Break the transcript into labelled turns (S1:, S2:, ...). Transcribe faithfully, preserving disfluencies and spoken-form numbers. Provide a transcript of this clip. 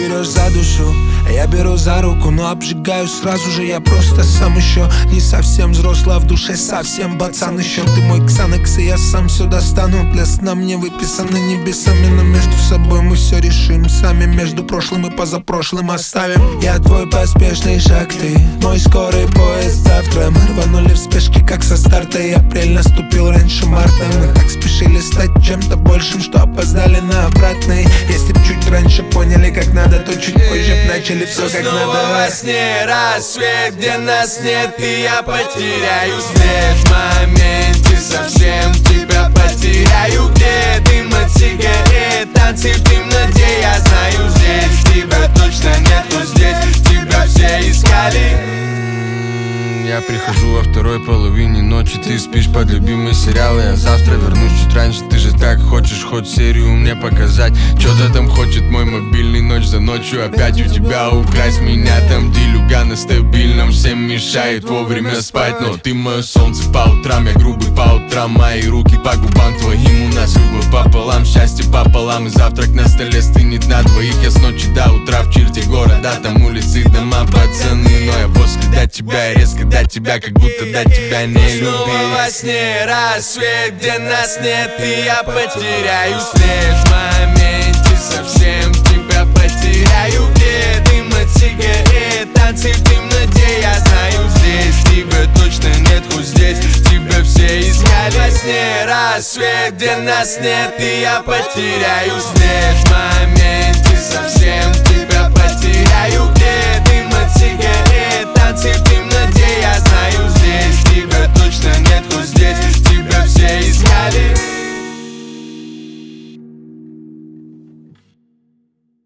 S1: берешь за душу, а я беру за руку, но обжигаю сразу же. Я просто сам еще не совсем взрослый, а в душе совсем пацан еще. Ты мой ксанекс, и я сам все достану. Для сна мне выписаны небесами, но между собой мы все решим сами. Между прошлым и позапрошлым оставим. Я твой поспешный шаг, ты мой скорый поезд завтра. Мы рванули в спешке, как со старта, и апрель наступил раньше марта. Мы так спешили стать чем-то большим, что опоздали на обратный. Если б чуть раньше поняли, как надо, то чуть позже б начали все как надо.
S2: Во сне рассвет, где нас нет, и я потеряю след. В моменте совсем тебя потеряю. Где дым от сигарет, танцы в темноте. Я знаю, здесь тебя точно нету, здесь тебя все искали.
S3: Я прихожу во второй половине ночи, ты спишь под любимый сериал. Я завтра вернусь чуть раньше, ты же так хочешь хоть серию мне показать. Чё-то там хочет мой мобильный ночь за ночью опять у тебя украсть меня. Там делюга на стабильном, всем мешает вовремя спать. Но ты мое солнце по утрам, я грубый по утрам. Мои руки по губам твоим, у нас любовь пополам, счастье пополам. И завтрак на столе стынет на двоих. Я с ночи до утра в черте города, там улицы, дома, пацаны. Но я после до тебя, я резко до тебя, как будто до тебя не любил.
S2: Снова во сне рассвет, где нас нет, и я потеряю след. В моменте совсем тебя потеряю. Где дым от сигарет, танцы в темноте. Я знаю, здесь тебя точно нет, хоть здесь тебя все искали. Во сне рассвет, где нас нет, и я потеряю след. В моменте совсем тебя потеряю. Где дым от сигарет, танцы в темноте.